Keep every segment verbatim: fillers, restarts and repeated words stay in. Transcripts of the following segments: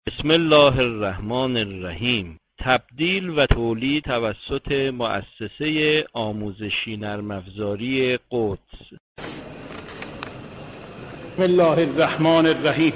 بسم الله الرحمن الرحیم. تبدیل و تولید توسط مؤسسه آموزشی نرم افزاری قدس. بسم الله الرحمن الرحیم.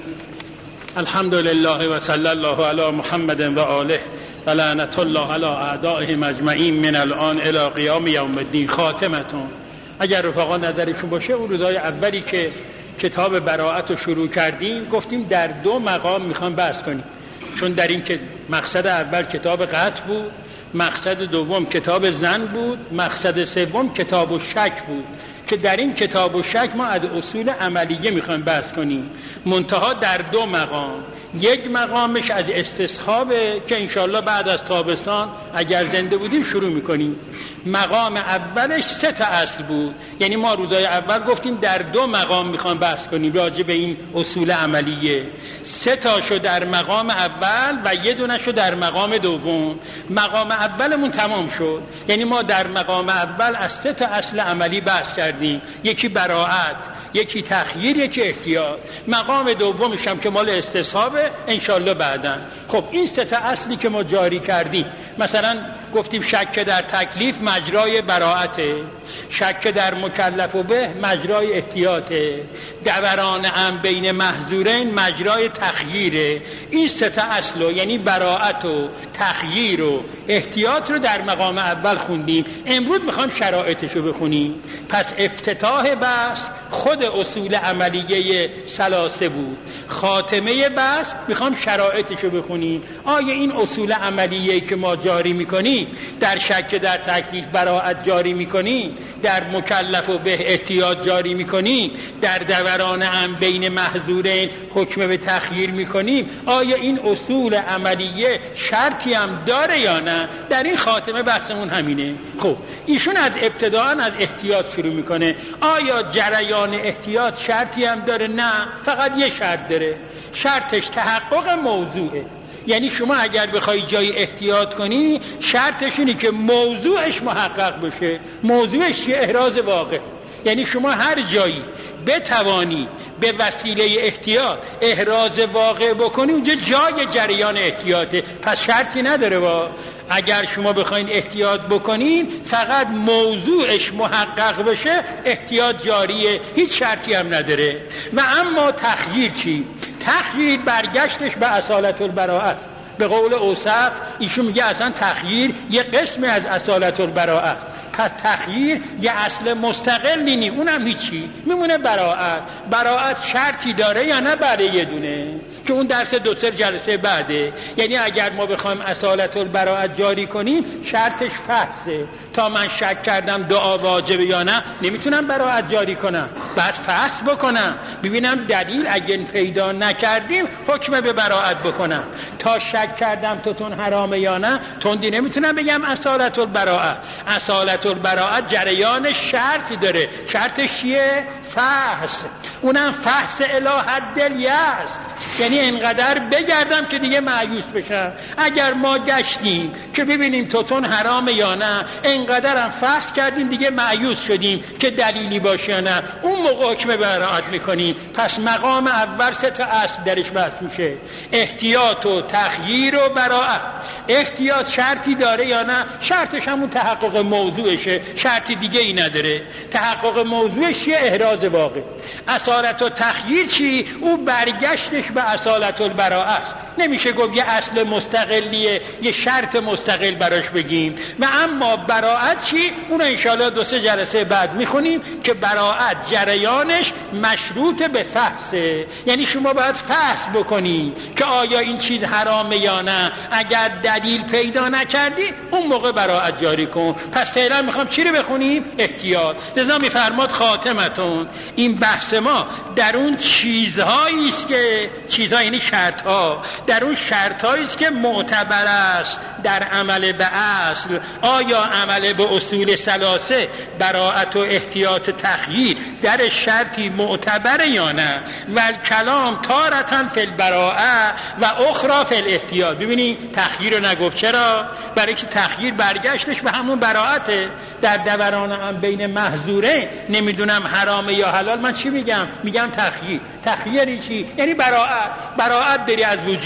الحمد لله و صلی الله علی محمد و آله و لعنت الله علی اعدائهم اجمعین من الان الی قیام یوم الدین. خاتمتون. اگر رفقا نظرشون باشه، اون روزای اولی که کتاب براءت رو شروع کردیم گفتیم در دو مقام میخوام بحث کنیم، چون در این که مقصد اول کتاب قطع بود، مقصد دوم کتاب زن بود، مقصد سوم کتاب و شک بود که در این کتاب و شک ما از اصول عملیه میخوایم بحث کنیم، منتها در دو مقام. یک مقامش از استصحابه که انشاءالله بعد از تابستان اگر زنده بودیم شروع میکنیم. مقام اولش سه تا اصل بود، یعنی ما روزای اول گفتیم در دو مقام میخوام بحث کنیم راجع به این اصول عملیه. سه تاشو در مقام اول و یه دونشو در مقام دوم. مقام اولمون تمام شد، یعنی ما در مقام اول از سه تا اصل عملی بحث کردیم، یکی براءت، یکی تخییر، یکی احتیاط. مقام دومش هم که مال استصحابه انشالله بعداً. خب این سه تا اصلی که ما جاری کردیم، مثلا گفتیم شک در تکلیف مجرای براءته، شک در مکلف و به مجرای احتیاطه، دوران ام بین محظورین مجرای تخییره. این سه تا اصل، یعنی براءت و تخییر و احتیاط رو در مقام اول خوندیم. امروز میخوام شرایطشو بخونیم. پس افتتاح بحث خود اصول عملیه ثلاثه بود، خاتمه بحث میخوام شرایطشو بخونیم. آیا این اصول عملیه که ما جاری میکنیم، در شک در تکلیف براءت جاری میکنیم، در مکلف و به احتیاط جاری میکنیم، در دوران ام بین محظورین حکم به تخییر میکنیم، آیا این اصول عملیه شرطی هم داره یا نه؟ در این خاتمه بحثمون همینه. خب ایشون از ابتداء از احتیاط شروع میکنه. آیا جریان احتیاط شرطی هم داره؟ نه، فقط یه شرط داره، شرطش تحقق موضوعه. یعنی شما اگر بخوای جای احتیاط کنی، شرطش اینه که موضوعش محقق بشه. موضوعش چیه؟ احراز واقع. یعنی شما هر جایی بتوانی به وسیله احتیاط احراز واقع بکنی، اونجا جای جریان احتیاطه. پس شرطی نداره. با اگر شما بخواین احتیاط بکنین، فقط موضوعش محقق بشه، احتیاط جاریه، هیچ شرطی هم نداره. و اما تخییر چی؟ تخییر برگشتش به اصالت البراءت. به قول اوسط ایشون میگه اصلا تخییر یه قسم از اصالت البراءت. پس تخییر یه اصل مستقلی نی، اونم هیچی، میمونه براءت. براءت شرطی داره یا نه؟ برای یه دونه که اون درس دو سه جلسه بعده. یعنی اگر ما بخوایم اصالت البراءت جاری کنیم، شرطش فحصه. تا من شک کردم دعا واجبه یا نه، نمیتونم براءت جاری کنم، بعد فحص بکنم ببینم دلیل. اگه پیدا نکردیم حکم به براءت بکنم. تا شک کردم توتون حرامه یا نه، تندی نمیتونم بگم اصالت البراءت. اصالت البراءت جریان شرطی داره. شرطش چیه؟ فحص. اونم فحص الی حد الیأس، یعنی انقدر بگردم که دیگه مایوس بشم. اگر ما گشتیم که ببینیم توتون حرامه یا نه، انقدرم فحص کردیم دیگه مایوس شدیم که دلیلی باشه یا نه، اون موقع حکم براءت میکنیم. پس مقام اول سه تا اصل درش بحث میشه: احتیاط و تخییر و براءت. احتیاط شرطی داره یا نه؟ شرطش همون تحقق موضوعشه، شرطی دیگه ای نداره. تحقق موضوعش چیه؟ احراز واقع. اصالت و تخییر چی؟ او برگشتش به اصالت البراءت. نمیشه گفت یه اصل مستقلیه، یه شرط مستقل براش بگیم. و اما براءت چی؟ اون انشاءالله دو سه جلسه بعد میخونیم که براءت جریانش مشروط به فحصه. یعنی شما باید فحص بکنی که آیا این چیز حرامه یا نه. اگر دلیل پیدا نکردی، اون موقع براءت جاری کن. پس فعلا میخوام چی رو بخونیم؟ احتیاط. لذا میفرماد خاتمتون. این بحث ما در اون چیزهایی است که چیزها یعنی شرطها، در اون شرطهایی است که معتبر است در عمل به اصل. آیا عمل به اصول ثلاثه، براءت و احتیاط تخییر، در شرطی معتبر یا نه؟ و کلام تارتن فی البراءه و اخرى فی الاحتیاط. ببینی تخییر رو نگفت. چرا؟ برای که تخییر برگشتش به همون براءته. در دوران هم بین محظوره نمیدونم حرامه یا حلال، من چی میگم؟ میگم تخییر. تخییری چی؟ یعنی براءت. براءت داری از وجود.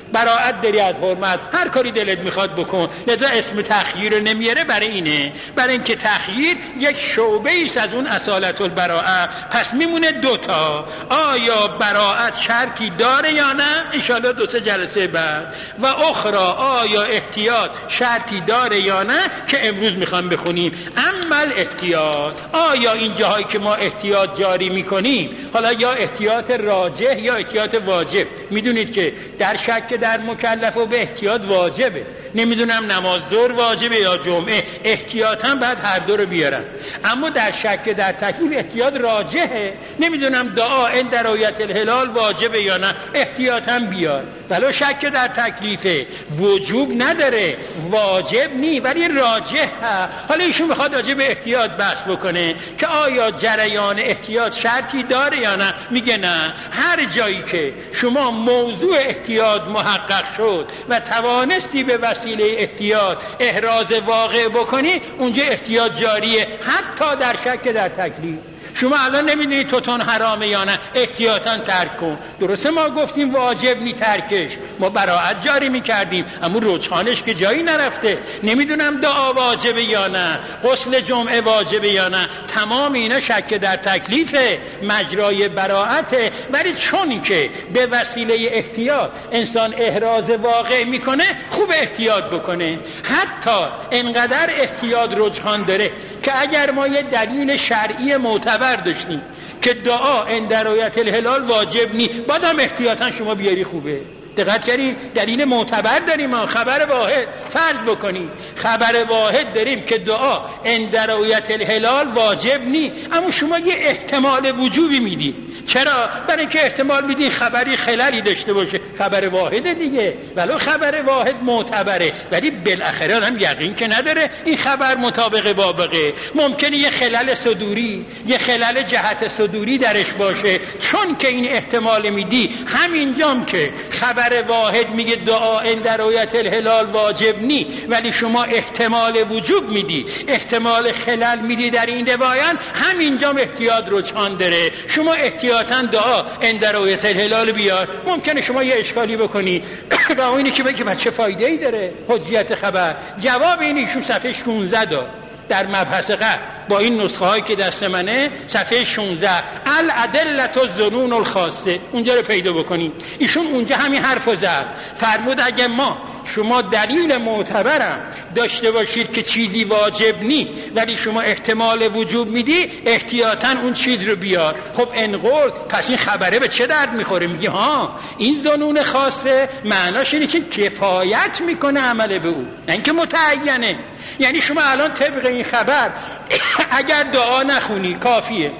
براءت داری از حرمت، هر کاری دلت میخواد بکن. لذا اسم تخییر رو نمیاره برای اینه، برای اینکه تخییر یک شعبه ایست از اون اصالت البراءه. پس میمونه دوتا، آیا براءت شرطی داره یا نه؟ انشاءالله دو سه جلسه بعد. و اخرى آیا احتیاط شرطی داره یا نه که امروز میخوام بخونیم. اما احتیاط، آیا این جاهایی که ما احتیاط جاری میکنیم، حالا یا احتیاط راجح یا احتیاط واجب، میدونید که در شک در مکلف و به احتیاط واجبه. نمیدونم نماز ظهر واجبه یا جمعه، احتیاطاً بعد هر دو رو بیارن. اما در شک در تکلیف احتیاط راجحه. نمیدونم دعا عند رؤیت الهلال واجبه یا نه، احتیاطاً بیار. ولو شک در تکلیف وجوب نداره، واجب نی ولی راجحه. حالا ایشون میخواد راجع به احتیاط بحث بکنه که آیا جریان احتیاط شرطی داره یا نه. میگه نه، هر جایی که شما موضوع احتیاط محقق شد و توانستی به وسیله احتیاط احراز واقع بکنی، اونجا احتیاط جاریه، حتی در شک در تکلیف. شما الان نمیدونی توتون حرامه یا نه، احتیاطاً ترک کن. درسته ما گفتیم واجب نی ترکش، ما براءت جاری میکردیم، اما رجحانش که جایی نرفته. نمیدونم دعا واجبه یا نه، غسل جمعه واجبه یا نه، تمام اینا شک در تکلیف مجرای براءته. ولی چون که به وسیله احتیاط انسان احراز واقع میکنه، خوب احتیاط بکنه. حتی انقدر احتیاط رجحان داره که اگر ما یه دلیل شرعی معتبر داشتیم که دعا عند رؤیت الهلال واجب نی، بازم احتیاطاً شما بیاری خوبه. دقت کردین؟ دلیل معتبر داریم، ما خبر واحد فرض بکنیم، خبر واحد داریم که دعا عند رؤیت الهلال واجب نی، اما شما یه احتمال وجوبی میدی. چرا؟ برای اینکه احتمال میدین خبری خللی داشته باشه. خبر واحد دیگه، ولو خبر واحد معتبره، ولی بالاخره هم یقین که نداره این خبر مطابق واقعه. ممکنه یه خلل صدوری، یه خلل جهت صدوری درش باشه. چون که این احتمال میدی، همینجام که خبر واحد میگه دعا عند رؤیت الهلال واجب نی، ولی شما احتمال وجوب میدی، احتمال خلل میدی در این روایت، همینجام احتیاط رجحان داره. شما احتیاط دعا عند رؤیت الهلال بیار. ممکنه شما یه اشکالی بکنی و اینی که بگی چه فایده ای داره حجیت خبر. جواب این ایشون صفحه شانزده داد در مبحث قبل با این نسخه هایی که دست منه، صفحه شانزده الادله الظنون الخاصه، اونجا رو پیدا بکنید. ایشون اونجا همین حرفو زد، فرمود اگه ما شما دلیل معتبرم داشته باشید که چیزی واجب نی ولی شما احتمال وجوب میدی، احتیاطاً اون چیز رو بیار. خب انقل پس این خبره به چه درد میخوره؟ میگی ها این ظنون خاصه معناش اینه که کفایت میکنه عمل به او، نه اینکه متعینه. یعنی شما الان طبق این خبر اگر دعا نخونی کافیه،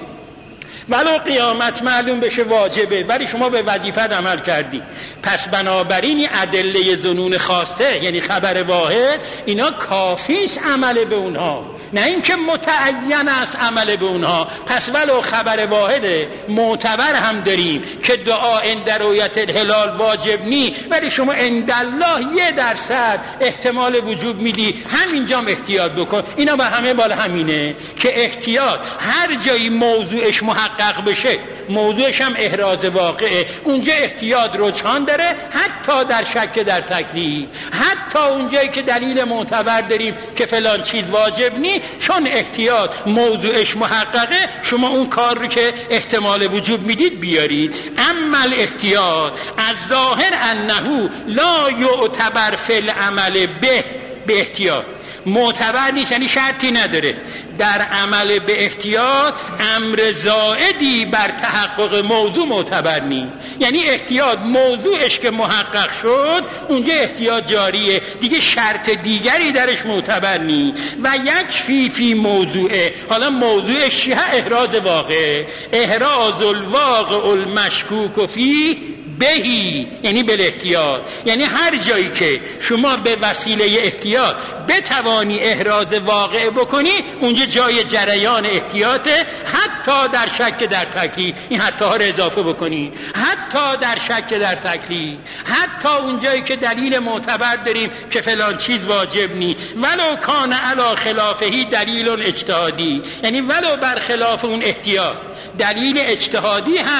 ولو قیامت معلوم بشه واجبه، ولی شما به وظیفت عمل کردی. پس بنابراین این ادله ظنون خاصه یعنی خبر واحد، اینا کافیش عمل به اونها، نه اینکه متعین است عمل به اونها. پس ولو خبر واحد معتبر هم داریم که دعا عند رؤیت الهلال واجب نی، ولی شما عند الله یه درصد احتمال وجوب میدی، همینجام احتیاط بکن. اینا با همه بالا همینه که احتیاط هر جایی موضوعش محقق بشه، موضوعش هم احراز واقعه، اونجا احتیاط رجحان داره، حتی در شک در تکلیف، حتی اونجایی که دلیل معتبر داریم که فلان چیز واجب نی، چون احتیاط موضوعش محققه، شما اون کار رو که احتمال وجوب میدید بیارید. اما الاحتیاط از ظاهر انه لا یعتبر فی العمل به به احتیاط معتبر نیست، یعنی شرطی نداره در عمل به احتیاط امر زائدی بر تحقق موضوع معتبر نیست. یعنی احتیاط موضوعش که محقق شد اونجا احتیاط جاریه، دیگه شرط دیگری درش معتبر نیست. و یک فی فی موضوعه، حالا موضوعش چیه؟ احراز واقع، احراز الواقع المشکوک فی بهی، یعنی به احتیاط. یعنی هر جایی که شما به وسیله احتیاط بتوانی احراز واقع بکنی، اونجا جای جریان احتیاطه، حتی در شک در تکلیف. این حتی ها رو اضافه بکنی، حتی در شک در تکلیف، حتی اونجایی که دلیل معتبر داریم که فلان چیز واجب نی، ولو کان علی خلافهی دلیل اجتهادی، یعنی ولو برخلاف اون احتیاط دلیل اجتهادی هست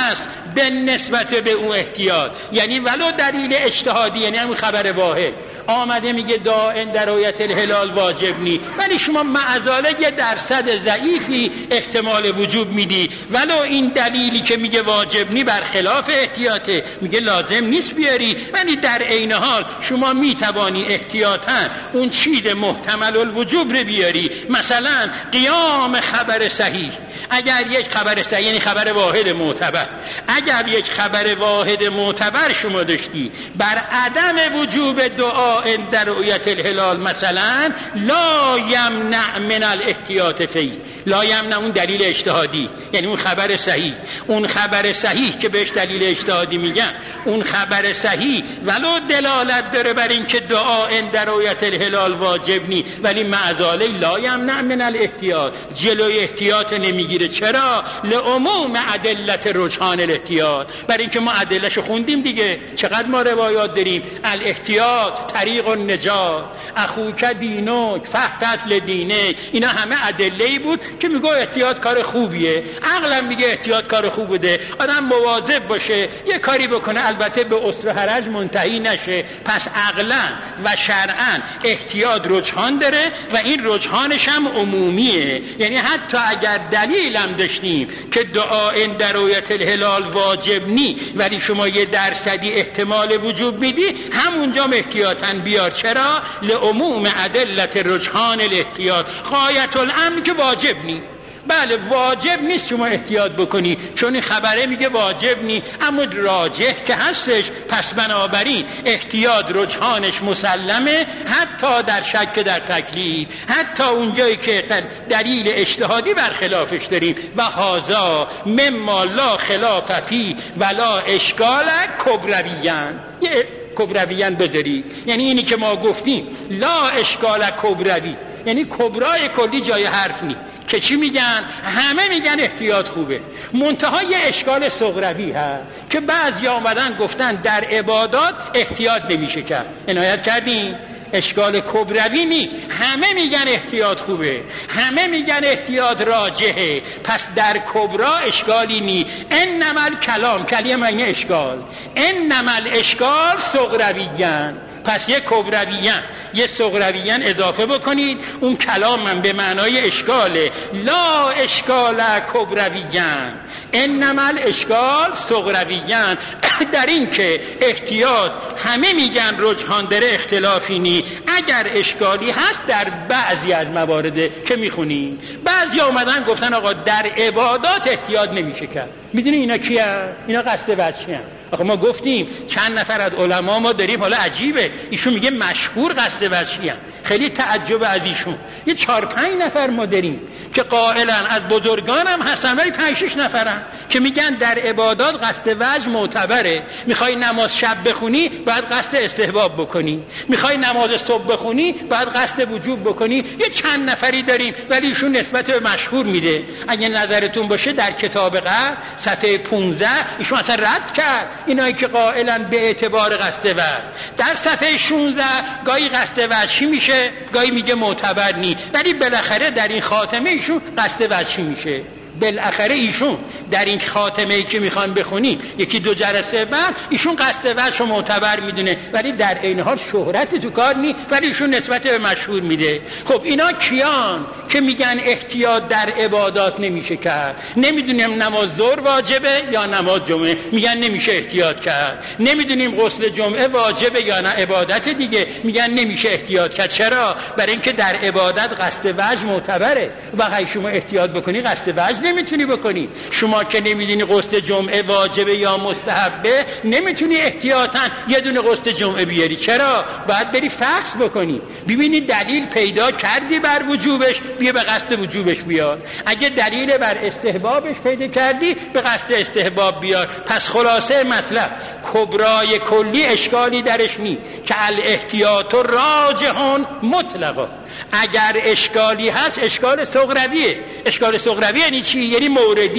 به نسبت به اون احتیاط، یعنی ولو دلیل اجتهادی، یعنی همون خبر واحد آمده میگه داعن در رؤیت الهلال واجب نی، ولی شما معذاله یه درصد ضعیفی احتمال وجوب میدی، ولو این دلیلی که میگه واجب نی برخلاف احتیاطه، میگه لازم نیست بیاری، ولی در عین حال شما میتوانی احتیاطاً اون چیز محتمل الوجوب رو بیاری. مثلا قیام خبر صحیح، اگر یک خبر صحیح یعنی خبر واحد معتبر، اگر یک خبر واحد معتبر شما داشتی بر عدم وجوب دعا در رؤیت الهلال، مثلا لا یمنع من الاحتیاط فی، لا یمنع اون دلیل اجتهادی، یعنی اون خبر صحیح، اون خبر صحیح که بهش دلیل اجتهادی میگن، اون خبر صحیح ولو دلالت داره بر این که دعا در رؤیت الهلال واجب نی، ولی معذاله لا یمنع من الاحتیاط، جلوی احتیاط نمیگیره. چرا؟ لعموم ادلت رجحان الاحتیاط، برای اینکه ما ادلهشو خوندیم دیگه، چقدر ما روایات داریم، الاحتیاط طریق النجات، اخوک دینک فحتت لدینک، اینا همه ادله‌ای بود که میگه احتیاط کار خوبیه، عقلم میگه احتیاط کار خوب بوده، آدم مواظب باشه یه کاری بکنه البته به اسر و حرج منتهی نشه، پس عقلا و شرعا احتیاط رجحان داره و این رجحانش هم عمومیه، یعنی حتی اگر دلیلم داشتیم که دعا در رؤیت الهلال واجب نی ولی شما یه درصدی احتمال وجوب میدی، همونجا احتیاطاً بیار. چرا؟ لعموم ادلت رجحان الاحتیاط، غایت الامر که واجب نی، بله واجب نیست شما احتیاط بکنی چون این خبره میگه واجب نی، اما راجح که هستش، پس بنابراین احتیاط رجحانش مسلمه، حتی در شک در تکلیف، حتی اونجایی که دلیل اجتهادی برخلافش داریم. و هذا مما لا خلاف فی ولا اشکال کبرویان، یه کبرویان بداری، یعنی اینی که ما گفتیم لا اشکال کبروی، یعنی کبرای کلی جای حرف نی، که چی میگن؟ همه میگن احتیاط خوبه، منتها یه اشکال صغروی هست که بعضی آمدن گفتن در عبادات احتیاط نمیشه کرد، عنایت کردین؟ اشکال کبروی نی، همه میگن احتیاط خوبه، همه میگن احتیاط راجحه، پس در کبرا اشکالی نی. انما الکلام، کلمه معنی اشکال، انما الاشکال صغرویان، پس یه کبرویان یه صغرویان اضافه بکنید، اون کلام من به معنای اشکاله، لا اشکال کبرویان انما الاشکال صغرویان، در این که احتیاط همه میگن رجحان داره اختلافی نی، اگر اشکالی هست در بعضی از موارد که میخونیم، بعضی آمدن گفتن آقا در عبادات احتیاط نمیشه کرد. میدونی اینا کیه؟ اینا قصد وجهی هم. آخه ما گفتیم چند نفر از علما ما داریم، حالا عجیبه ایشون میگه مشهور قصد وجهی هم، خیلی تعجب از ایشون. یه چهار پنج نفر ما داریم که قائلن از بزرگان هم هستن، ولی پنج شش نفرن که میگن در عبادات قصد وجه معتبره، میخوای نماز شب بخونی باید قصد استحباب بکنی، میخوای نماز صبح بخونی باید قصد وجوب بکنی. یه چند نفری داریم ولی ایشون نسبت به مشهور میده. اگه نظرتون باشه در کتاب قدر صفحه پانزده ایشون اصلا رد کرد اینایی که قائلن به اعتبار قصد وجه. در صفحه شانزده گاهی قصد وجهی میشه، گاهی میگه معتبر نی، ولی بالاخره در این خاتمه ایشون قصد وجهی میشه. بالاخره ایشون در این خاتمه ای که میخوان بخونیم یکی دو جلسه بعد ایشون قصد وجه معتبر میدونه، ولی در عین حال شهرت تو کار نی، ولی ایشون نسبت به مشهور میده. خب اینا کیان که میگن احتیاط در عبادات نمیشه کرد؟ نمیدونیم نماز ظهر واجبه یا نماز جمعه، میگن نمیشه احتیاط کرد. نمیدونیم غسل جمعه واجبه یا نه عبادت دیگه، میگن نمیشه احتیاط کرد. چرا؟ برای اینکه در عبادت قصد وجه معتبره و اگه شما احتیاط بکنی قصد وجه نمیتونی بکنی. شما که نمیدونی غسل جمعه واجبه یا مستحبه، نمیتونی احتیاطاً یه دونه غسل جمعه بیاری. چرا؟ باید بری فحص بکنی، ببینی دلیل پیدا کردی بر وجوبش، بیا به قصد وجوبش بیار. اگه دلیل بر استحبابش پیدا کردی به قصد استحباب بیار. پس خلاصه مطلب کبرای کلی اشکالی درش نی که الاحتیاط راجحون مطلقا. اگر اشکالی هست اشکال صغرویه. اشکال صغروی یعنی چی؟ یعنی موردی.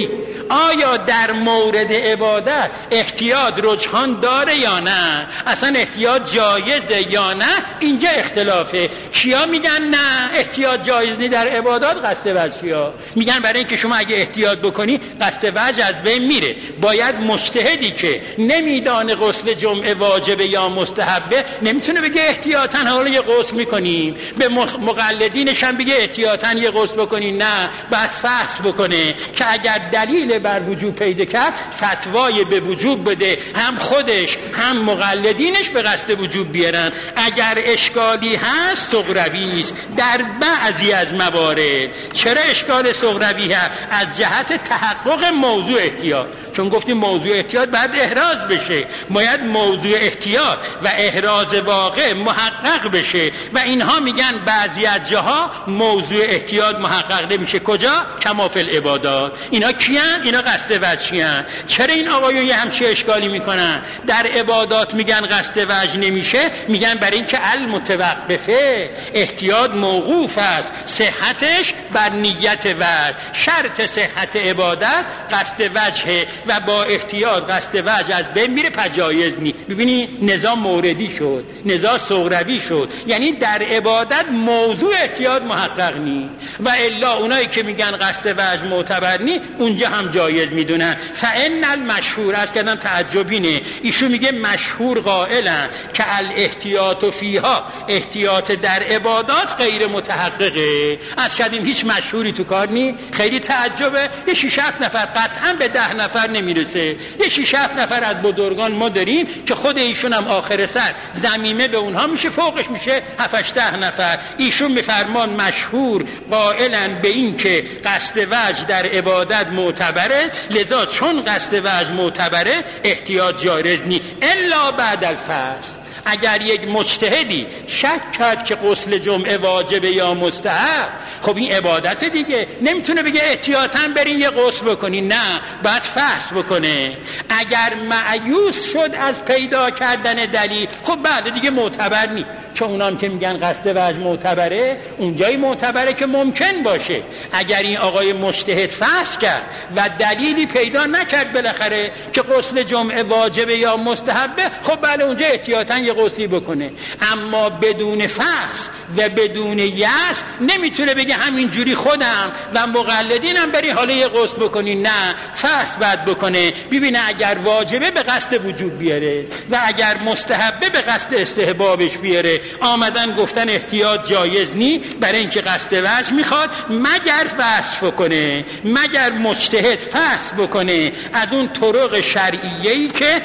آیا در مورد عبادت احتیاط رجحان داره یا نه؟ اصلا احتیاط جایزه یا نه؟ اینجا اختلافه. کیا میگن نه احتیاط جایز نی در عبادات؟ قصد وجهیا میگن برای اینکه شما اگه احتیاط بکنی قصد وجه از بین میره. باید مجتهدی که نمیدانه غسل جمعه واجبه یا مستحبه نمیتونه بگه احتیاطاً حالا یه غسل میکنیم، به مقلدینش هم بگه احتیاطاً یه غسل بکنی. نه، بعد فحص بکنه که اگر دلیل بر وجوب پیدا کرد فتوای به وجوب بده، هم خودش هم مقلدینش به قصد وجوب بیارن. اگر اشکالی هست سغروی است در بعضی از موارد. چرا اشکال سغروی هست؟ از جهت تحقق موضوع احتیاط. چون گفتیم موضوع احتیاط باید احراز بشه، باید موضوع احتیاط و احراز واقع محقق بشه و اینها میگن بعضی از جاها موضوع احتیاط محقق نمیشه. کجا؟ کما فی العبادات. اینا کیان؟ اینا قصد وجهیان. چرا این آقایون یه همچین اشکالی میکنن؟ در عبادات میگن قصد وجه نمیشه، میگن برای اینکه المتوقفه احتیاط موقوف است، صحتش بر نیت وجه. شرط صحت عبادت قصد وجه و با احتیاط قصد وجه از بین میره، پجایز نی. ببینی نظام موردی شد، نظام سغروی شد، یعنی در عبادت موضوع احتیاط محقق نی و الا اونایی که میگن قصد وجه معتبر نی اونجا هم جایز میدونن. فان المشهور از کردن تعجبینه، ایشون میگه مشهور قائلن که الاحتیاط فیها، احتیاط در عبادات غیر متحققه. از کردیم هیچ مشهوری تو کار نی، خیلی تعجبه. یه شش هفت نفر قطعا به ده نفر نمیرسه. یه شش هفت نفر از بزرگان ما داریم که خود ایشون هم آخر سر ضمیمه به اونها میشه، فوقش میشه هفت ده نفر. ایشون میفرمان مشهور قائلن به این که قصد وجه در عبادت معتبره، لذا چون قصد وجه معتبره احتیاط جایز نی الا بعد الفصل. اگر یک مجتهدی شک کرد که غسل جمعه واجبه یا مستحب، خب این عبادت دیگه، نمیتونه بگه احتیاطاً برین یه غسل بکنین، نه، باید فحص بکنه. اگر مایوس شد از پیدا کردن دلیل، خب بعد دیگه معتبر نی. چون اونام که میگن قصد وجه معتبره، اونجایی معتبره که ممکن باشه. اگر این آقای مجتهد فحص کرد و دلیلی پیدا نکرد بالاخره که غسل جمعه واجبه یا مستحبه، خب بله اونجا احتیاطاً یه غسلی بکنه. اما بدون فحص و بدون یأس نمیتونه بگه همینجوری خودم و مقلدینم بری حالا یه غسل بکنی. نه، فحص باید بکنه، ببینه اگر واجبه به قصد وجوب بیاره و اگر مستحبه به قصد استحبابش بیاره. آمدن گفتن احتیاط جایز نی برای اینکه قصد وجه میخواد، مگر فحص بکنه، مگر مجتهد فحص بکنه از اون طرق شرعیه‌ای که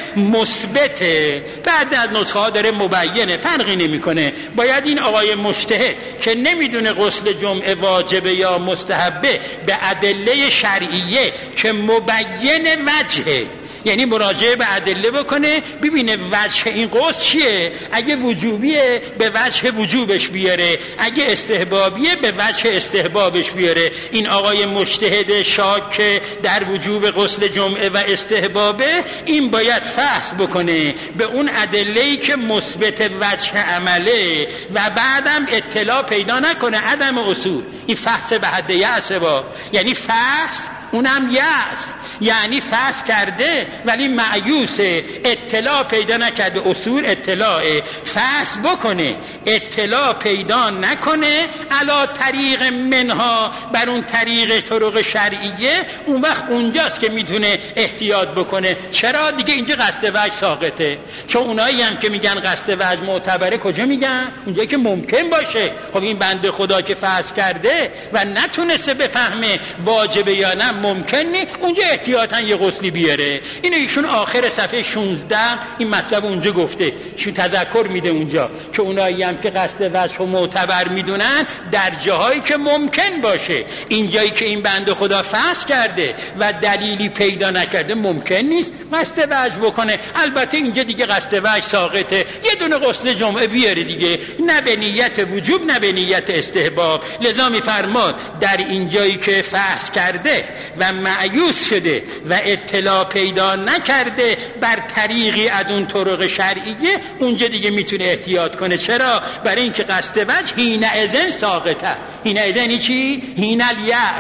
مثبته. بعد از نسخه ها داره مبینه، فرقی نمیکنه. باید این آقای مجتهد که نمیدونه غسل جمعه واجبه یا مستحبه به ادله شرعیه که مبین وجهه، یعنی مراجعه به ادله بکنه ببینه وجه این غسل چیه. اگه وجوبیه به وجه وجوبش بیاره، اگه استحبابیه به وجه استحبابش بیاره. این آقای مجتهد شاک در وجوب غسل جمعه و استحبابه، این باید فحص بکنه به اون ادله‌ای که مثبت وجه عمله و بعدم اطلاع پیدا نکنه عدم اصول. این فحص به حد یأس با، یعنی فحص اونم یأس، یعنی فحص کرده ولی مایوسه، اطلاع پیدا نکرده. اصول اطلاع، فحص بکنه اطلاع پیدا نکنه علا طریق منها، بر اون طریق طرق شرعیه، اون وقت اونجاست که میتونه احتیاط بکنه. چرا دیگه اینجا قصد وجه ساقطه؟ چون اونایی هم که میگن قصد وجه معتبره کجا میگن؟ اونجا که ممکن باشه. خب این بنده خدا که فحص کرده و نتونسته بفهمه واجبه یا نه ممکن نی، اونجا احتیاطاً یه غسلی بیاره. اینو ایشون آخر صفحه شانزده این مطلب اونجا گفته، ایشون تذکر میده اونجا که اونایی هم که قصد وجه معتبر میدونن در جاهایی که ممکن باشه. اینجایی که این بنده خدا فحص کرده و دلیلی پیدا نکرده ممکن نیست قصد وجه بکنه. البته اینجا دیگه قصد وجه ساقطه، یه دونه غسل جمعه بیاره دیگه، نه به نیت وجوب نه به نیت استحباب. لذا میفرماد در اینجایی که فحص کرده و مایوس شده و اطلاع پیدا نکرده بر طریقی از اون طرق شرعیه، اونجا دیگه میتونه احتیاط کنه. چرا؟ برای اینکه قصد وجه حین اذن ساقطه. حین اذن چی؟ حین الیأس،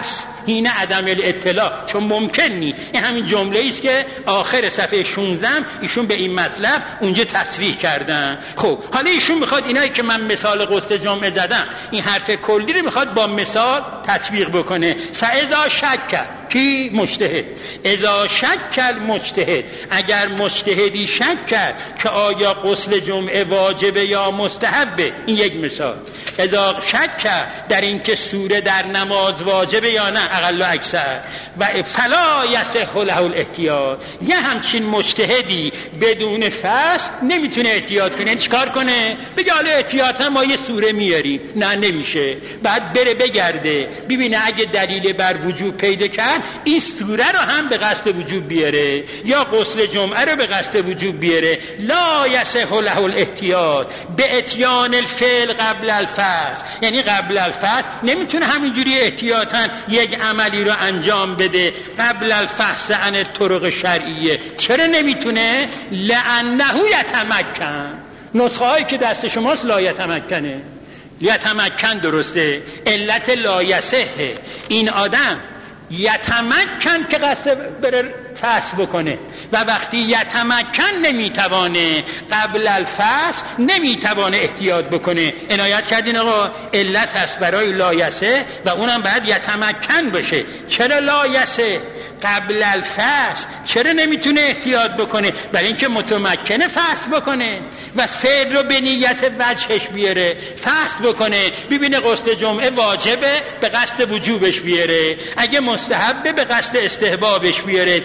حین عدم الاطلاع، چون ممکن نی. این همین جمله است که آخر صفحه شانزده ایشون به این مطلب اونجا تصریح کردن. خب حالا ایشون میخواد اینایی که من مثال غسل جمعه زدم این حرف کلی رو میخواد با مثال تطبیق بکنه. فاذا شک کی مجتهد، اذا شک المجتهد، اگر مجتهدی شک کرد که آیا غسل جمعه واجبه یا مستحبه، این یک مثال. اذا شک کرد در این که سوره در نماز واجبه یا نه اقل و اکثر، و فلا یصح له الاحتیاط، یه همچین مجتهدی بدون فصل نمیتونه احتیاط کنه. چیکار کنه؟ بگه حالا احتیاطا ما یه سوره میاریم، نه نمیشه. بعد بره بگرده ببینه اگه دلیل بر وجوب پیدا کرد این سوره رو هم به قصد وجوب بیاره یا غسل جمعه رو به قصد وجوب بیاره. لا یصح له الاحتیاط به اتیان الفعل قبل الفصل، یعنی قبل الفصل نمیتونه همینجوری احتیاطاً یک عملی رو انجام بده قبل الفصل عن الطرق شرعیه. چرا نمیتونه؟ لانه یتمکن. نسخه هایی که دست شماست لا یتمکنه، یتمکن درسته، علت لا یصحه. این آدم یتمکن که قصد بره فصل بکنه و وقتی یتمکن نمیتوانه قبل الفصل نمیتوانه احتیاط بکنه. عنایت کردین آقا علت هست برای لا یصح و اونم باید یتمکن باشه. چرا لا یصح قبل الفصل؟ چرا نمیتونه احتیاط بکنه؟ برای اینکه متمکنه فصل بکنه و فعل رو به نیت وجهش بیاره، فصل بکنه، ببینه غسل جمعه واجبه به قصد وجوبش بیاره، اگه مستحبه به قصد استحبابش بیاره.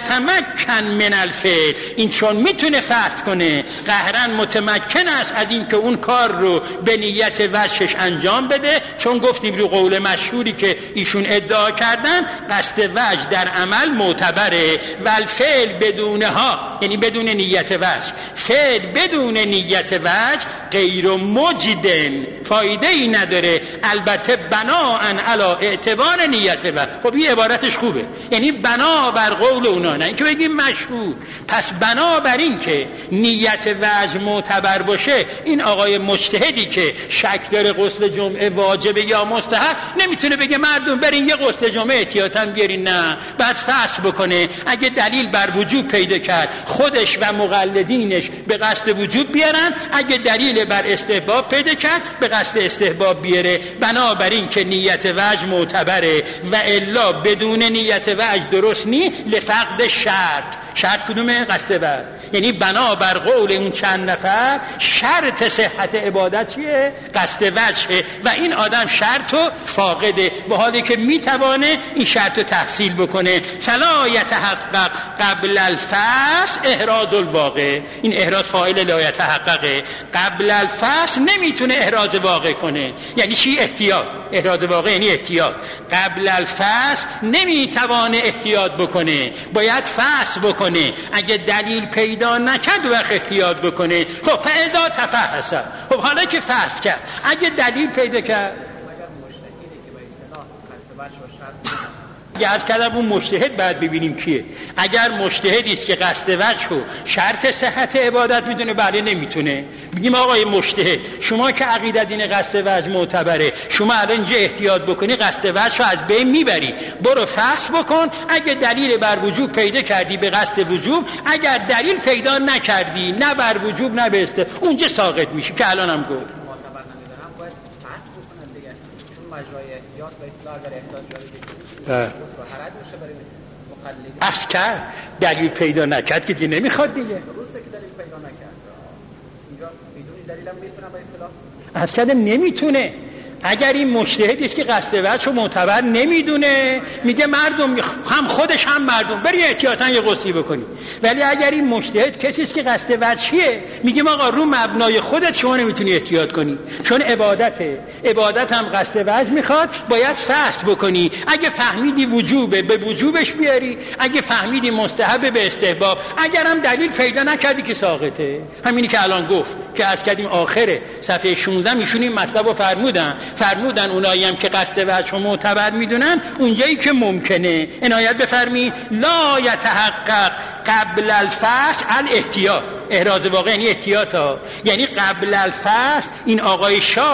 یتمکن من الفعل، این چون میتونه فصل کنه قهرن متمکن است از اینکه اون کار رو به نیت وجهش انجام بده. چون گفتیم رو قول مشهوری که ایشون ادعا کردن قصد وجه در عمل معتبره و الفعل بدونها، یعنی بدون نیت وجه، فعل بدون نیت وجه غیر مجدن، فایده ای نداره. البته بناءً علی اعتبار نیت وجه. خب این عبارتش خوبه، یعنی بنا بر قول اونا، نه اینکه بگیم مشهور. پس بنا بر این که نیت وجه معتبر باشه این آقای مجتهدی که شک داره غسل جمعه واجبه یا مستحب نمیتونه بگه مردم برین یه غسل جمعه احتیاطاً بیارین، نه، بعد فصل بکنه. اگه دلیل بر وجوب پیدا کرد خودش و مقلدینش به قصد وجوب بیارن، اگه دلیل بر استحباب پیدا کرد به قصد استحباب بیاره. بنابراین که نیت وجه معتبره و الا بدون نیت وجه درست نی لفقد شرط. شرط کدومه؟ قصد وجه. یعنی بنا بر قول اون چند نفر شرط صحت عبادت چیه؟ قصد وجهه و این آدم شرطو فاقده و حالی که میتوانه این شرطو تحصیل بکنه. فلا یتحقق قبل الفصل احراز الواقع، این احراز فاعل لا یتحققه. قبل الفصل نمیتونه احراز واقع کنه. یعنی چی؟ احتیاط. احراز واقع یعنی احتیاط. قبل الفصل نمیتوانه احتیاط بکنه، باید فصل بکنه. اگه دلیل پیدا نکرد وقت احتیاط بکنه. خب فاذا تفحص، خب حالا که فصل کرد اگه دلیل پیدا کرد، عرض کردم اون مجتهد بعد ببینیم کیه. اگر مجتهدی است که قصد وجه و شرط صحت عبادت میدونه، بله نمیتونه. بگیم آقای مجتهد شما که عقیدت این قصد وجه معتبره، شما الان اینجا احتیاط بکنی قصد وجه رو از بین میبری، برو فحص بکن. اگه دلیل بر وجوب پیدا کردی به قصد وجوب، اگر دلیل پیدا نکردی نه بر وجوب نه به است، اونجا ساقط میشی که الان هم گفت. بس کرد دلیل پیدا نکرد که دیگه نمیخواد دیگه. از کردم نمیتونه. اگر این مجتهدی است که قصد وجه معتبر نمیدونه، میگه مردم هم خودش هم مردم بری احتیاطاً یه غسلی بکنی. ولی اگر این مجتهد کسی است که قصد وجهیه، میگه آقا رو مبنای خودت شما نمیتونی احتیاط کنی، چون عبادته، عبادت هم قصد وجه میخواد، باید فصل بکنی. اگه فهمیدی وجوبه به وجوبش بیاری، اگه فهمیدی مستحب به استحباب، اگر هم دلیل پیدا نکردی که ساقطه. همینی که الان گفت که از کردیم آخره صفحه شانزده ایشون این مطلب رو فرمودن فرمودن اونایی هم که قصد وجه معتبر میدونن اونجایی که ممکنه عنایت بفرمی. لا یتحقق قبل الفصل الاحتیاط، احراز واقع یعنی احتیاط ها. یعنی قبل الفصل این آقای شاک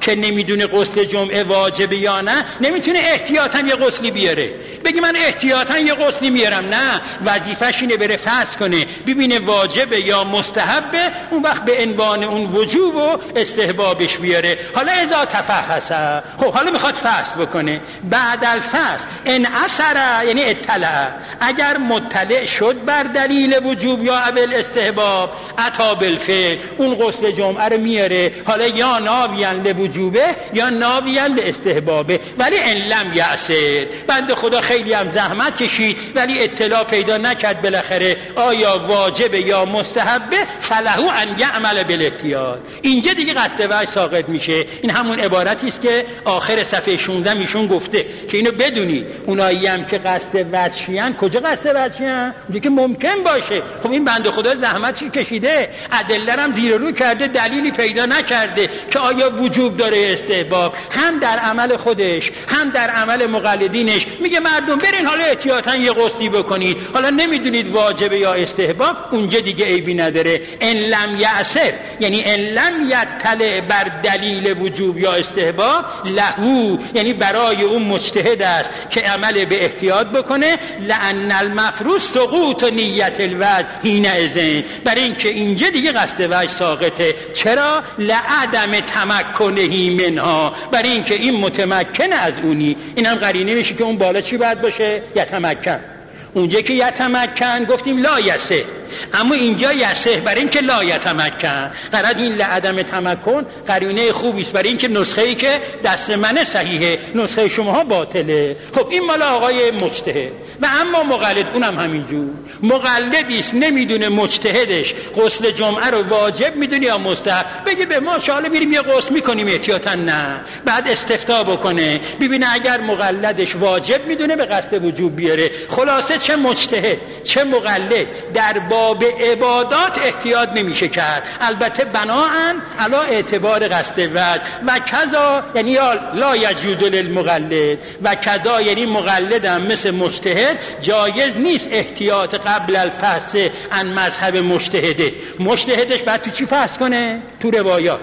که نمیدونه غسل جمعه واجبه یا نه نمیتونه احتیاطاً یه غسلی بیاره. بگی من احتیاطاً یه غسلی میارم، نه، وظیفه‌ش اینه بره فحص کنه ببینه واجبه یا مستحبه، اون وقت به عنوان اون وجوب و استحبابش بیاره. حالا اذا تفحص، خب حالا میخواد فحص بکنه. بعد الفحص ان اثر یعنی اطلع، اگر مطلع شد بر دلیل وجوب یا اول استحباب اتا بالفعل، اون غسل جمعه رو میاره. حالا یا ناویان لوجوبه یا ناویان لاستحبابه. ولی ان لم یأسر، بنده خدا خیلی هم زحمت کشید ولی اطلاع پیدا نکرد بالاخره آیا واجب یا مستحبه، فله ان یعمل بالاحتیاط. اینجا دیگه قصد وجه ساقط میشه. این همون عبارتی است که آخر صفحه شانزده ایشون گفته که اینو بدونی اونایی هم که قصد وجهیان کجا قصد وجهیان میگه که ممکن باشه. خب این بنده خدا زحمتش کشیده، ادله هم زیر رو کرده، دلیلی پیدا نکرده که آیا وجوب داره استحباب، هم در عمل خودش هم در عمل مقلدینش میگه مردم برین حالا احتیاطاً یه غسلی بکنید، حالا نمیدونید واجبه یا استحباب، اونجا دیگه عیبی نداره. ان لم یأسر یعنی ان لم یطلع بر دلیل وجوب یا استحباب، لهو یعنی برای اون مجتهد است که عمل به احتیاط بکنه. لأن المفروض سقوط نیت الوجه حینئذ، برای اینکه اینجا دیگه قصد وجه ساقطه. چرا؟ لعدم تمکنه منها، برای اینکه این متمکن از اونی. اینم قرینه میشه که اون بالا چی باید باشه؟ یتمکن. اونجا که یتمکن گفتیم لا یسه، اما اینجا یسه برای اینکه لا یتمکن. قرار این لعدم تمکن قرینه خوبی است برای اینکه نسخه‌ای که دست منه صحیحه، نسخه شماها باطله. خب این مال آقای مجتهد. و اما مقلد اونم همینجور، مقلدی است نمیدونه مجتهدش غسل جمعه رو واجب میدونه یا مستحب، بگه به ما چاله میریم یه غسل میکنیم احتیاطاً، نه، بعد استفتاء بکنه ببینه اگر مقلدش واجب میدونه به قصد وجوب بیاره. خلاصه چه مجتهد چه مقلد در باب عبادات احتیاط نمیشه کرد، البته بناءً علی اعتبار قصد وجه. و کذا یعنی لا یجوز للمقلد، و کذا یعنی مقلدم مثل مجتهد جایز نیست احتیاط قبل الفحص عن مذهب مجتهده. مجتهدش بعد تو چی فحص کنه؟ تو روایات.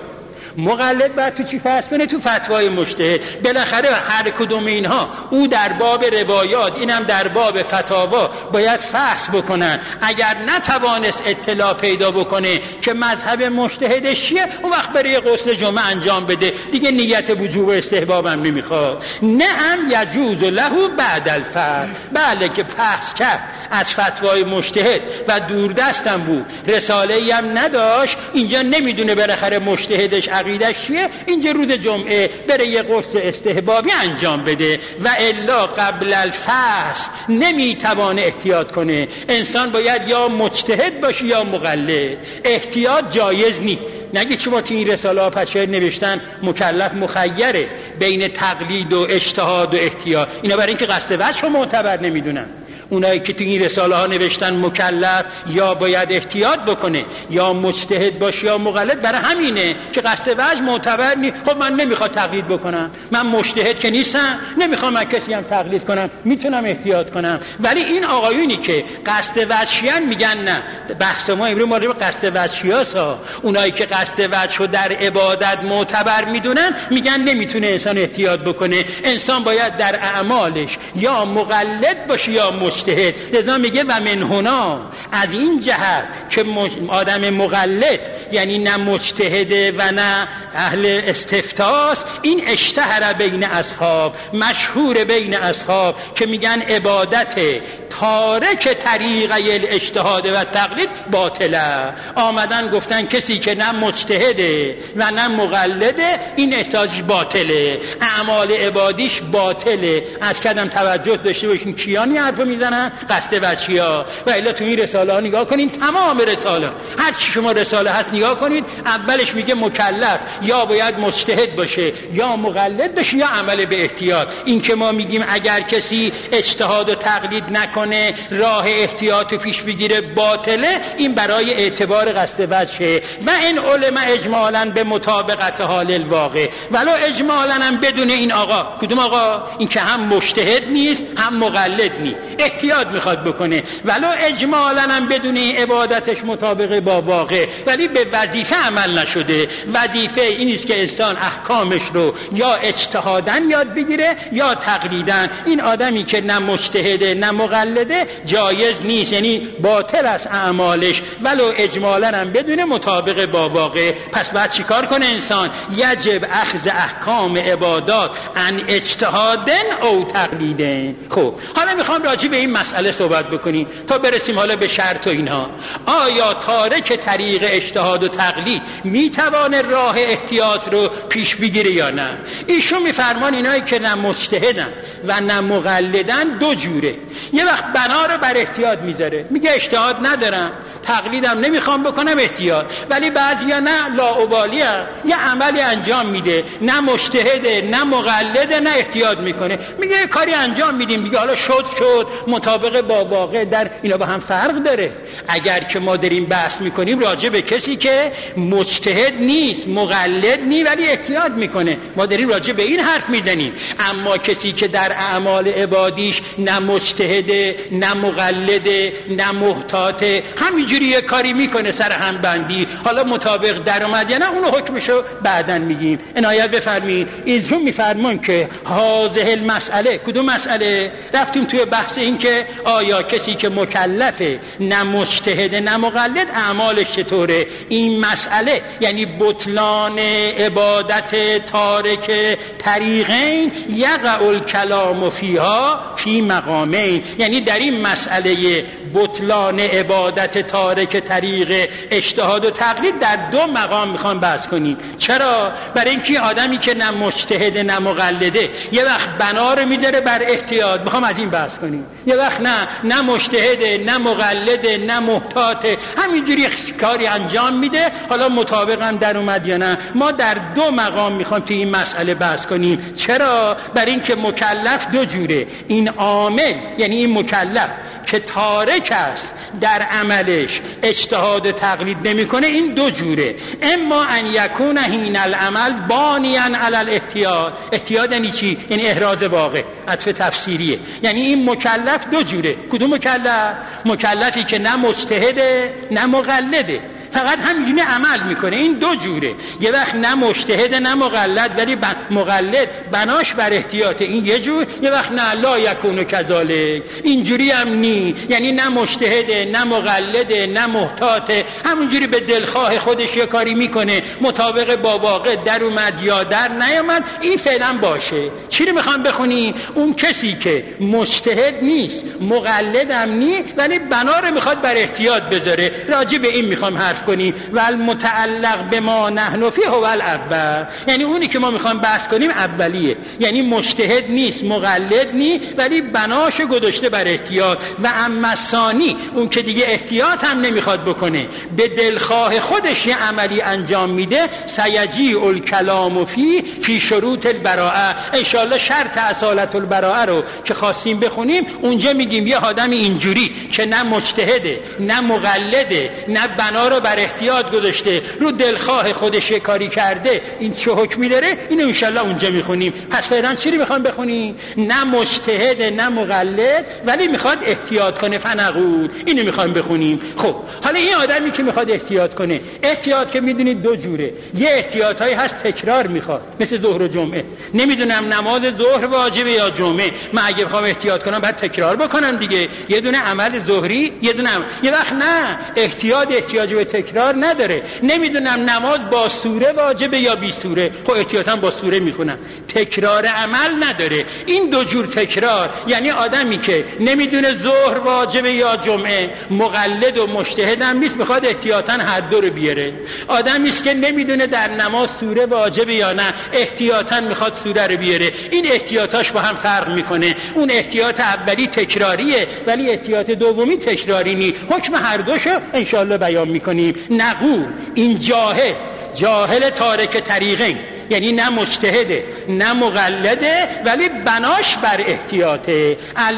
مقلد باید تو چی فحص کنه؟ تو فتوای مجتهد. بالاخره هر کدوم اینها او در باب روایات اینم در باب فتاوا باید فحص بکنن. اگر نتوانست اطلاع پیدا بکنه که مذهب مجتهدش چیه، اون وقت برای غسل جمعه انجام بده، دیگه نیت وجوب و استحباب هم نمیخواد. نه هم یجوز له بعد الفحص، بله که فحص کرد از فتوای مجتهد و دوردستم بود، رساله‌ای هم نداشت، اینجا نمیدونه بالاخره مجتهدش عقیدش چیه، اینجا روز جمعه بره یه غسل استحبابی انجام بده. و الا قبل الفحص نمیتوانه احتیاط کنه. انسان باید یا مجتهد باشه یا مقلد، احتیاط جایز نیست. نگه چما تو این رساله ها پچه نوشتن مکلف مخیره بین تقلید و اجتهاد و احتیاط، اینا برای اینکه قصد وجه رو معتبر نمیدونن. اونایی که تو این رساله ها نوشتن مکلف یا باید احتیاط بکنه یا مجتهد باشه یا مقلد، برای همینه که قصد وجه معتبر نیست. خب من نمیخواد تقلید بکنم، من مجتهد که نیستم، نمیخوام من کسی هم تقلید کنم، میتونم احتیاط کنم. ولی این آقایونی که قصد وجهیان میگن نه، بحث ما امروز مورد قصد وجهیاست ها. اونایی که قصد وجه رو در عبادت معتبر میدونن میگن نمیتونه انسان احتیاط بکنه. انسان باید در اعمالش یا مقلد باشه یا مجتهد. لذا میگه و من هنا، از این جهت که آدم مقلد یعنی نه مجتهده و نه اهل استفتاست، این اشتهر بین اصحاب، مشهور بین اصحاب که میگن عبادت تارک طریقه الاجتهاد و تقلید باطله. آمدن گفتن کسی که نه مجتهده و نه مقلده این احتیاجش باطله، اعمال عبادیش باطله. از کدام توجه داشته باشین کیانی حرفو میزنن؟ قصد وجهیا. و الا تو این رساله ها نگاه کنین، تمام رساله هر چی شما رساله هست نگاه کنید، اولش میگه مکلف یا باید مجتهد باشه یا مقلد باشه یا عمل به احتیاط. این که ما میگیم اگر کسی اجتهاد و تقلید نکنه راه احتیاط پیش بگیره باطله، این برای اعتبار قصد وجهه. و این علما اجمالاً به مطابقت حال الواقع، ولو اجمالاً هم بدون این آقا. کدوم آقا؟ این که هم مجتهد نیست هم مقلد نیست، احتیاط میخواد بکنه. ولو اجمالاً میتوانم بدون این عبادتش مطابق با واقع، ولی به وظیفه عمل نشده. وظیفه این است که انسان احکامش رو یا اجتهادن یاد بگیره یا تقلیدن. این آدمی که نه مجتهده نه مقلده جایز نیست، یعنی باطل است اعمالش، ولو اجمالا هم بدون مطابق با واقع. پس باید چیکار کنه انسان؟ یجب اخذ احکام عبادات ان اجتهادن او تقلیدن. خب حالا میخوام راجع به این مسئله صحبت بکنیم تا برسیم حالا به شرط و اینها. آیا تارک طریق اجتهاد و تقلید میتوانه راه احتیاط رو پیش بگیره یا نه؟ ایشون میفرمان اینایی که نه مجتهدن و نه مقلدن دو جوره. یه وقت بنا رو بر احتیاط میذاره، میگه اجتهاد ندارم، تقلیدم نمیخوام بکنم، احتیاط. ولی بعضیا نه، لاابالیه، یه عملی انجام میده، نه مجتهده نه مقلده نه احتیاط میکنه، میگه یه کاری انجام میدیم دیگه، حالا شد شد مطابق با واقع. در اینا با هم فرق داره. اگر که ما داریم بحث میکنیم راجع به کسی که مجتهد نیست مقلد نیست ولی احتیاط میکنه، ما داریم راجع به این حرف میزنیم. اما کسی که در اعمال عبادیش نه مجتهده نه مقلده نه محتاطه، همینجوری یه کاری میکنه سر هم بندی، حالا مطابق در اومد یا نه، اونو حکمشو بعداً میگیم. عنایت بفرمایید. ایشون میفرمان که هذه المسئله، کدوم مسئله؟ رفتیم توی بحث این که آیا کسی که مکلفه نه مجتهد نه مقلد اعمالش چطوره. این مسئله یعنی بطلان عبادت تارک طریقین یقع الکلام فیها فی مقامین، یعنی در این مسئله بطلان عبادت تارک طریق اجتهاد و تقلید در دو مقام میخوام بحث کنیم. چرا؟ برای اینکه آدمی که نه مجتهد نه مقلده یه وقت بنا رو میداره بر احتیاط، میخوام از این بحث کنیم. یه وقت نه نه مجتهده نه مقلده نه محتاطه، همینجوری کاری انجام میده، حالا مطابق هم در اومد یا نه. ما در دو مقام میخوام توی این مسئله بحث کنیم. چرا؟ برای اینکه مکلف دو جوره. این عامل یعنی این مکلف که تارک است در عملش اجتهاد و تقلید نمیکنه، این دو جوره. اما ان یکون حین العمل بانیاً علی الاحتیاط. احتیاط یعنی چی؟ یعنی احراز واقع، عطف تفسیریه. یعنی این مکلف دو جوره. کدوم مکلف؟ مکلفی که نه مجتهده نه مقلده، فقط همینجوری عمل میکنه. این دو جوره. یه وقت نه مجتهد نه مقلد ولی مقلد بناش بر احتیاط، این یه جور. یه وقت نه لا یکون کذالک، اینجوری هم نی، یعنی نه مجتهد نه مقلد نه محتاط، همونجوری به دلخواه خودش یه کاری میکنه، مطابق با واقع در اومد یا در نیامد، این فعلا باشه. چی رو میخوام بخونی؟ اون کسی که مجتهد نیست مقلد هم نی ولی بنا رو میخواد بر احتیاط بذاره. راجع به این میخوام حرف کنیم. و المتعلق به ما نحن فیه هو الاول، یعنی اونی که ما میخوام بحث کنیم اولیه، یعنی مجتهد نیست مقلد نیست ولی بناش گذاشته بر احتیاط. و اما ثانی، اون که دیگه احتیاط هم نمیخواد بکنه، به دلخواه خودش یه عملی انجام میده، سیجیء الکلام فی فی شروط البراءه. انشالله شرط اصالت البراءه رو که خواستیم بخونیم اونجا میگیم یه آدم اینجوری که نه مجتهده نه مقلده نه بنا رو بر احتیاط گذاشته، رو دلخواه خودش کاری کرده، این چه حکمی داره؟ اینو انشالله اونجا میخونیم. پس فعلا چی رو میخوام بخونیم؟ نه مجتهد نه مقلد ولی میخواد احتیاط کنه، فنقول اینو میخوام بخونیم. خب حالا این آدمی که میخواد احتیاط کنه، احتیاط که میدونید دو جوره. یه احتیاطایی هست تکرار میخواد، مثل ظهر و جمعه. نمیدونم نماز ظهر واجبه یا جمعه، من اگه بخوام احتیاط کنم باید تکرار بکنم دیگه، یه دونه عمل ظهری یه دونه عمل. یه وقت نه، احتیاط احتیاج به تکرار نداره. نمیدونم نماز با سوره واجبه یا بی سوره، خب احتیاطاً با سوره میخونم، تکرار عمل نداره. این دو جور تکرار، یعنی آدمی که نمیدونه ظهر واجبه یا جمعه، مقلد و مجتهد هم نیست، میخواد احتیاطاً هر دو رو بیاره. آدمی است که نمیدونه در نماز سوره واجبه یا نه، احتیاطاً میخواد سوره رو بیاره. این احتیاطاش با هم فرق میکنه. اون احتیاط اولی تکراریه ولی احتیاط دومی تکراری نی. حکم هر دوشو انشالله بیان میکنیم. نقول این جاهل، جاهل تارک طریقین، یعنی نه مجتهده نه مقلده، ولی بناش بر احتیاطه.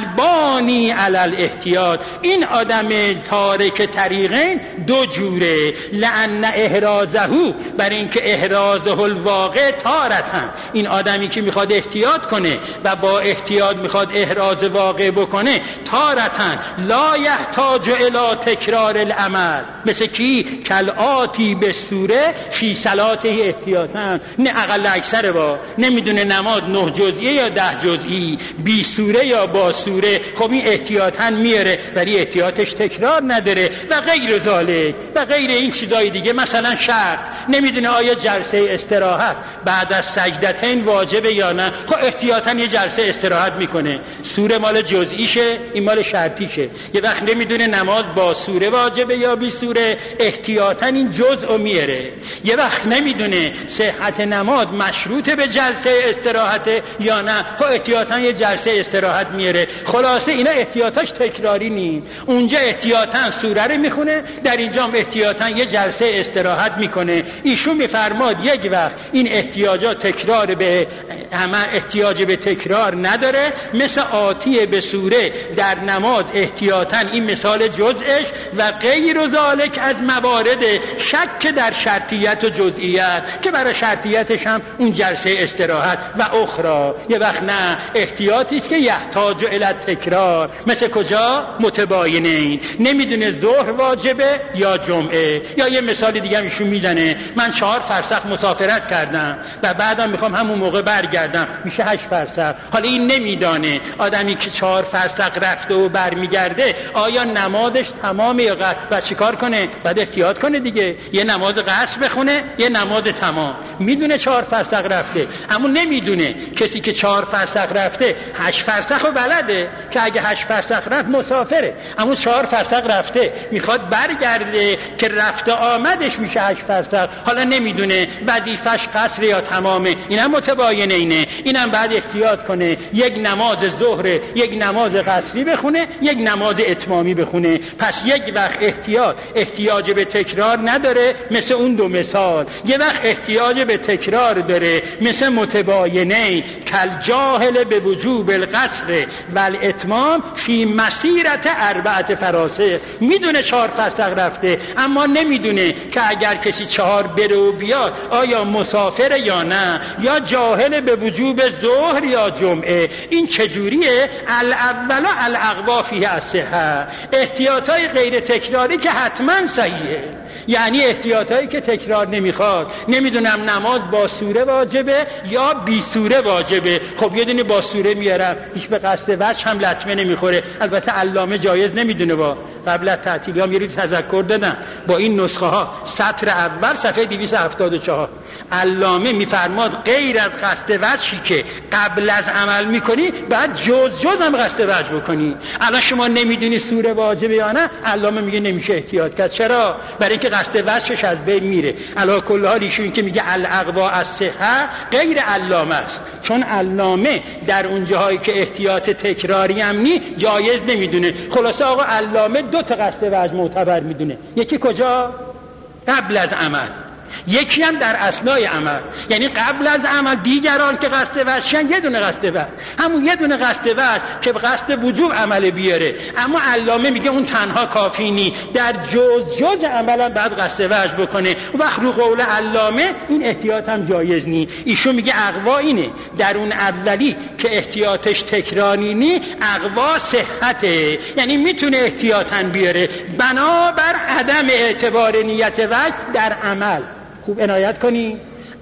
البانی علی الاحتیاط. این آدم تارک طریقین دو جوره. لأن احرازه، برای اینکه احرازه الواقع تارتن، این آدمی که میخواد احتیاط کنه و با احتیاط میخواد احراز واقع بکنه، تارتن لا یحتاج الی تکرار العمل، مثل کی؟ کلآتی به سوره فی صلاته احتیاطن. نه اقل اکثر با نمیدونه نماز نه جزئی یا ده جزئی، بی سوره یا با سوره، خب این احتیاطاً میاره ولی احتیاطش تکرار نداره و غیر ذالک و غیر این چیزای دیگه. مثلا شرط نمیدونه آیا جلسه استراحت بعد از سجدتین واجبه یا نه، خب احتیاطاً یه جلسه استراحت میکنه. سوره مال جزئیشه، این مال شرطیشه. یه وقت نمیدونه نماز با سوره واجبه یا بی سوره، احتیاطاً این جزء میاره. یه وقت نمیدونه صحت نماز مشروطه به جلسه استراحت یا نه، خب احتیاطاً یه جلسه استراحت میاره. خلاصه اینا احتیاطاش تکراری نیست. اونجا احتیاطاً سوره رو میخونه، در اینجا هم احتیاطاً یه جلسه استراحت میکنه. ایشون میفرماد یک وقت این احتیاجات تکرار به همه احتیاج به تکرار نداره، مثل آتی به سوره در نماز احتیاطاً این مثال جزئش و غیر ذالک از موارد شک در شرطیت و جزئیت که برای شرطیتش هم اون جلسه استراحت و اخرى. یه وقت نه احتیاطی است که یحتاج الی تکرار، مثل کجا؟ متباینین، نمیدونه ظهر واجبه یا جمعه. یا یه مثال دیگه هم ایشون میزنه، من چهار فرسخ مسافرت کردم و بعدم میخوام همون موقع برگردم، میشه هشت فرسخ. حالا این نمیدانه آدمی که چهار فرسخ رفته و برمیگرده آیا نمازش تمامه یا قصر، و چیکار کنه؟ بعد احتیاط کنه دیگه، یه نماز قصر بخونه یه نماز تمام. میدونه چهار فرسخ رفته، اما نمیدونه کسی که چهار فرسخ رفته هشت فرسخ رو بلده که اگه هشت فرسخ رفت مسافره، اما چهار فرسخ رفته میخواد برگرده که رفته آمدش میشه هشت فرسخ. حالا نمیدونه وظیفش قصر یا تمامه، اینم متباینه. اینه اینم بعد احتیاط کنه، یک نماز ظهر یک نماز قصری بخونه یک نماز اتمامی بخونه. پس یک وقت احتیاط احتیاج به تکرار نداره مثل اون دو مثال، یه وقت احتیاج به تکرار داره مثل متباینه. کل جاهل به وجوب القصر و الاتمام فی مسیرت اربعت فراسخ. میدونه چهار فرسخ رفته اما نمیدونه که اگر کسی چهار بره و بیاد آیا مسافر یا نه، یا جاهل به وجوب ظهر یا جمعه. این چجوریه؟ الاول الاقوا فیه الصحه، احتیاطای غیر تکراری که حتما صحیحه، یعنی احتیاطایی که تکرار نمیخواد. نمیدونم نماز با سوره واجبه یا بی سوره واجبه، خب یه دونه با سوره میارم، هیچ به قصد وجه هم لطمه نمیخوره. البته علامه جایز نمیدونه. با قبل از تعطیلی هم یه روز تذکر دادم با این نسخه ها، سطر اول صفحه دویست و هفتاد و چهار علامه میفرماد غیر از قصد وجهی که قبل از عمل میکنی بعد جز جز هم قصد وجه بکنی. الان شما نمیدونی سوره واجبه یا نه، علامه میگه نمیشه احتیاط کرد. چرا؟ برای اینکه قصد وجهش از بین میره. علی کل حال ایشون که میگه الاقوا الصحه غیر علامه است، چون علامه در اون جاهایی که احتیاط تکراری هم نی جایز نمیدونه. خلاصه آقا علامه دو تا قصد وجه معتبر میدونه، یکی کجا؟ قبل از عمل، یکی هم در اثنای عمل. یعنی قبل از عمل دیگران که قصد وجهن یه دونه قصد وجه، همون یه دونه قصد وجه که به قصد وجوب عمل بیاره. اما علامه میگه اون تنها کافی نی، در جز جز عملا بعد قصد وجه بکنه. وقت رو قول علامه این احتیاط هم جایز نی. ایشون میگه اقوا اینه، در اون اولی که احتیاطش تکراری نی اقوا صحته، یعنی میتونه احتیاطاً بیاره بنابر عدم اعتبار نیت وجه در عمل. خوب عنایت کنی،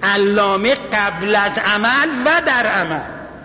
علامه قبل از عمل و در عمل.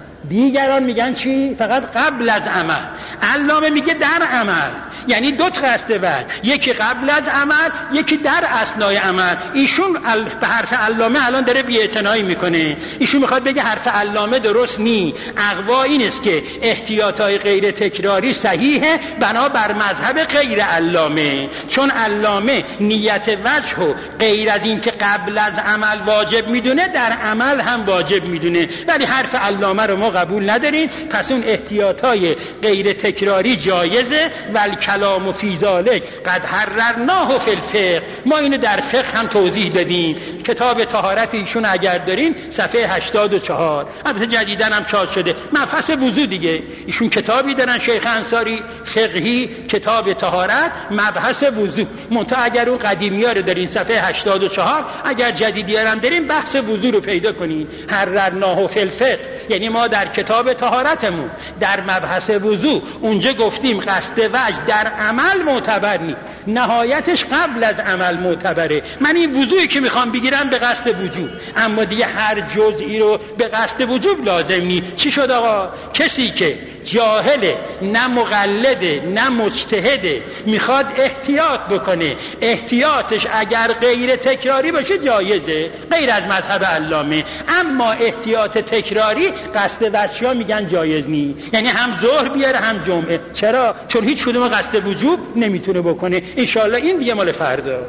دیگران میگن چی؟ فقط قبل از عمل. علامه میگه در عمل، یعنی دو تا قصد وجه، یکی قبل از عمل یکی در اثنای عمل. ایشون به حرف علامه الان داره بی‌اعتنایی میکنه. ایشون میخواد بگه حرف علامه درست نی. اقوا این است که احتیاطای غیر تکراری صحیحه بنا بر مذهب غیر علامه، چون علامه نیت وجه و غیر از این که قبل از عمل واجب میدونه در عمل هم واجب میدونه. ولی حرف علامه رو ما قبول نداریم. پس اون احتیاطای غیر تکراری جایزه. ولکل الکلام فی ذلک قد حررناه فی الفقه. ما اینو در فقه هم توضیح دادیم. کتاب طهارت ایشون اگر دارین صفحه هشتاد و چهار، البته جدیداً هم چاپ شده، مبحث وضو دیگه. ایشون کتابی دارن شیخ انصاری فقهی، کتاب طهارت مبحث وضو. منتها اگر اون قدیمی‌ها رو دارین صفحه هشتاد و چهار، اگر جدیدی‌ها هم دارین بحث وضو رو پیدا کنین. حررناه فی الفقه یعنی ما در کتاب طهارتمون در مبحث وضو اونجا گفتیم قصد وجه در عمل معتبر نیست، نهایتش قبل از عمل معتبره. من این وضوعی که میخوام بگیرم به قصد وجوب، اما دیگه هر جزئی رو به قصد وجوب لازم نیست. چی شد آقا؟ کسی که جاهله، نه مقلده، نه مجتهده، میخواد احتیاط بکنه، احتیاطش اگر غیر تکراری باشه جایزه، غیر از مذهب علامه. اما احتیاط تکراری قصد وجه ها میگن جایز نیست، یعنی هم ظهر بیاره هم جمعه. چرا؟ چون هیچ کدوم قصد وجوب نمیتونه بکنه. انشالله این دیگه مال فردا.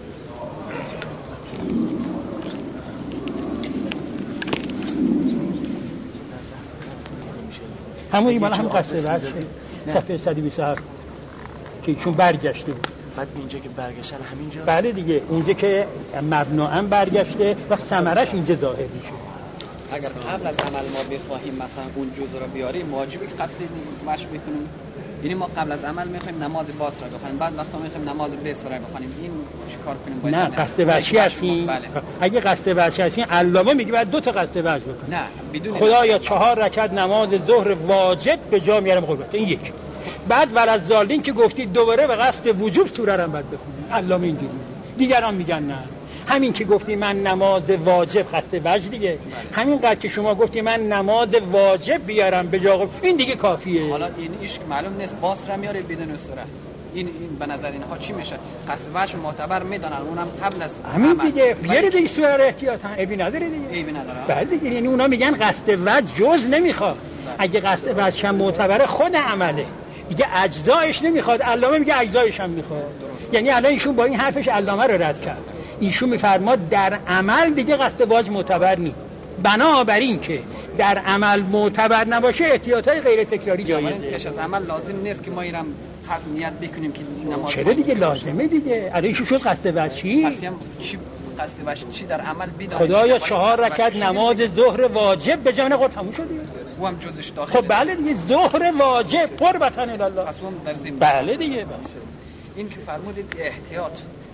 همون ایمان هم قصد وجه صفحه صد و بیست و هفت که چون برگشته بود. بعد اینجا که برگشتن همینجا؟ بله دیگه، اونجا که مبناً برگشته و ثمرش اینجا ظاهر میشه. اگر قبل از عمل ما بخواهیم مثلا اون جزء رو بیاریم، واجبی که قصد وجه بکنیم. یعنی ما قبل از عمل میخوایم نماز باز را بخونیم، بعد وقتا میخوایم نماز بیس را بخونیم. این چیکار کنیم؟ باید نه قصد وجهی هستین. بله. اگه قصد وجهی هستین علامه میگه بعد دو تا قصد وجه بکنیم. نه بدون خدایا چهار رکعت نماز ظهر واجب به جا میارم قربت. این یک. بعد ولذالین که گفتید دوباره به قصد وجوب سوره را بعد بخونیم. علامه اینجوری. دیگران میگن نه. همین که گفتی من نماز واجب قصد وجه دیگه. بله. همین قدر که شما گفتی من نماز واجب بیارم به جا، این دیگه کافیه. حالا این ایش معلوم نیست باز را میاره بدون سوره. این این به نظر اینها چی میشه؟ قصد وجه معتبر میدونن، اونم قبل از همین دیگه. بیاره دیگه سوره رو احتیاطاً ابی نداره دیگه. ابی نداره. بله دیگه، یعنی اونا میگن قصد وجه جز نمیخواد. اگه قصد وجه هم معتبره خود عمله دیگه، اجزایش نمیخواد. علامه میگه اجزایش هم میخواد. یعنی الان ایشون با این حرفش علامه رو رد کرد. ایشون میفرماد در عمل دیگه قصد واجب معتبر نیست. بنابراین که در عمل معتبر نباشه احتیاطای غیر تکراری جایزه. پیش از عمل لازم نیست که ما ایرم قصد نیت بکنیم که نماز. چرا دیگه لازمه دیگه. الان ایشون شد قصد وجه چی؟ پس هم چی قصد وجه چی در عمل بدون. خدایا چهار رکعت نماز ظهر واجب به جان قرب تموم شد دیگه. او هم جزش داخل. خب بله دیگه، ظهر واجب قربتن الله. پس اون در ذمه. بله دیگه. بس این که فرمودید احتیاط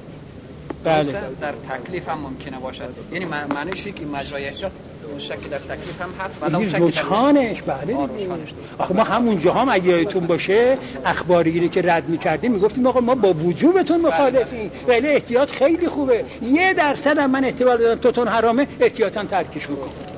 بله. در تکلیف هم ممکنه باشد، یعنی معنیش که مجرای احتیاط شکی در تکلیف هم هست، ولی اون شکی رجحانش بله دیگه. آخه ما همونجا هم اگه یادتون باشه اخباری که رد می‌کردیم میگفتیم آقا ما با وجوبتون مخالفیم، ولی احتیاط خیلی خوبه. یه درصد هم من احتمال دادم توتون حرامه، احتیاطاً ترکش می‌کنم.